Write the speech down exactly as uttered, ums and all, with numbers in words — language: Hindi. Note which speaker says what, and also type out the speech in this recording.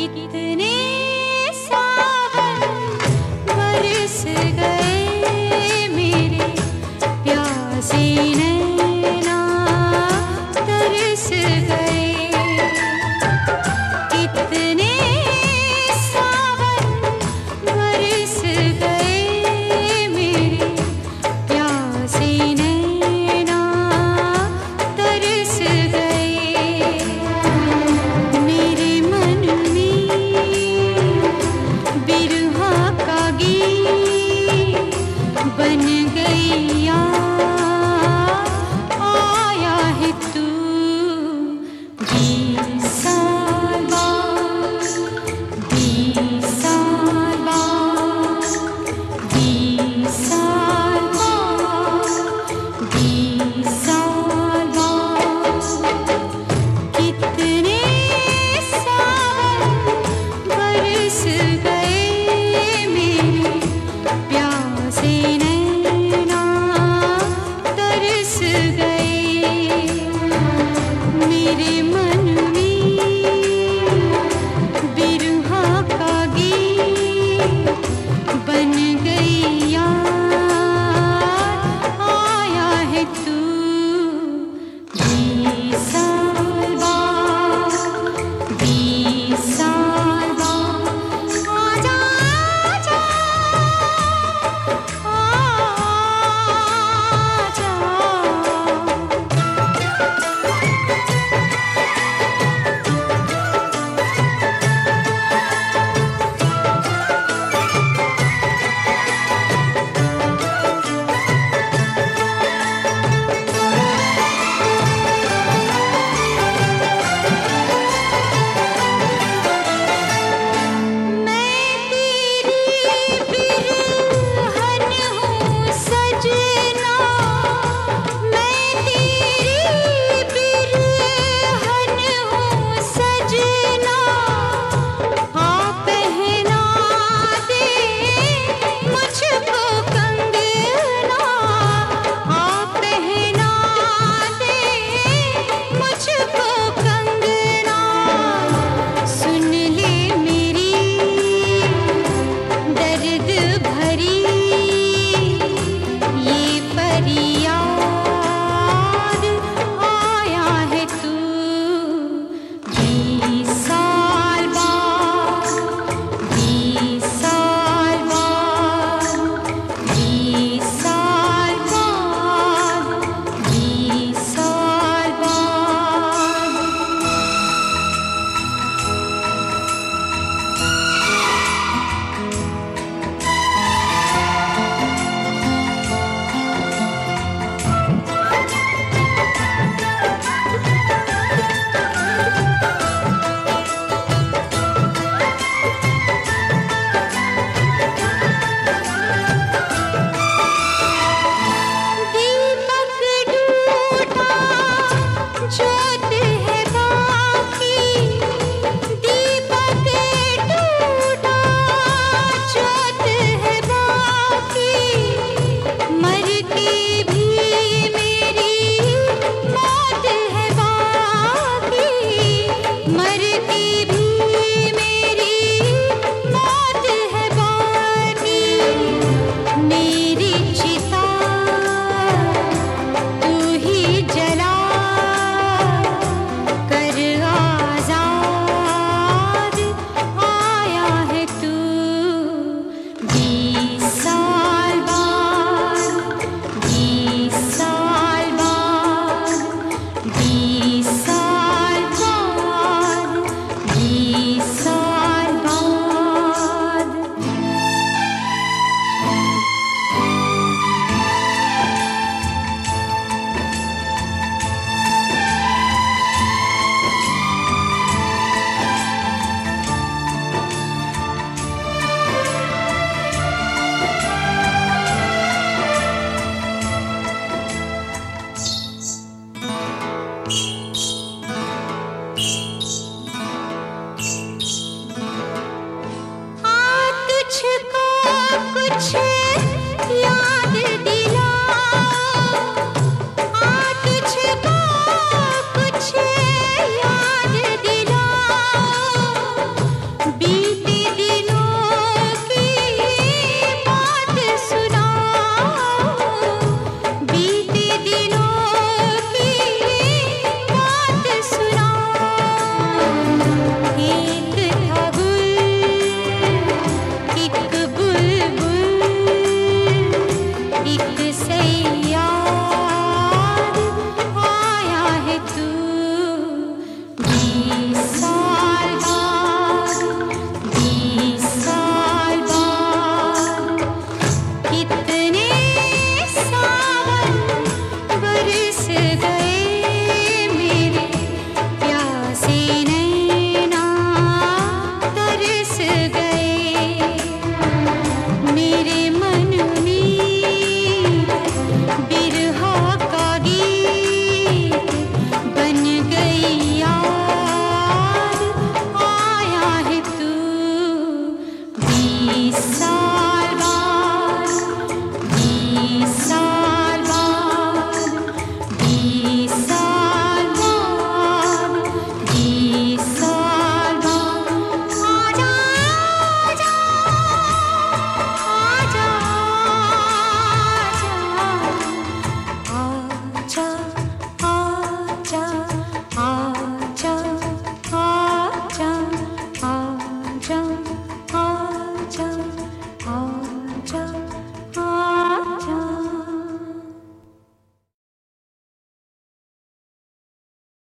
Speaker 1: कितने सावन बरस गए मेरे प्यासे नैना तरस गए। कितने सावन बरस गए मेरे प्यासे नैना तरस गए। मेरे मन में बिरहा का गीत बन गई याद, आया है तू बीस साल बाद, बीस साल बाद, बीस साल बाद, बीस साल बाद। कितने सावन बरस गए मेरे प्यासे नैना तरस गए। मेरे मन में बिरहा का गीत बन गई याद, आया है तू बीस साल बाद, बीस साल बाद। आजा आजा मैं तेरी बिरहन हूँ सजना, मैं तेरी बिरहन हूँ सजना। आ पहना दे मुझको कंगना, आ पहना दे मुझको कंगना। सुन ले मेरी दर्द भरी ये फरियाद, आया है तू बीस साल बाद, बीस साल बाद, बीस साल बाद, बीस साल बाद। दीपक टूटा ज्योत है बाकी, दीपक टूटा ज्योत है बाकी। मर के भी मेरी मौत है बाकी, मर के भी मेरी मौत है बाकी। मेरी चिता तू ही जला कर आजाद, आया है तू बीस साल बाद, बीस साल बाद, बीस साल बाद, बीस साल बाद।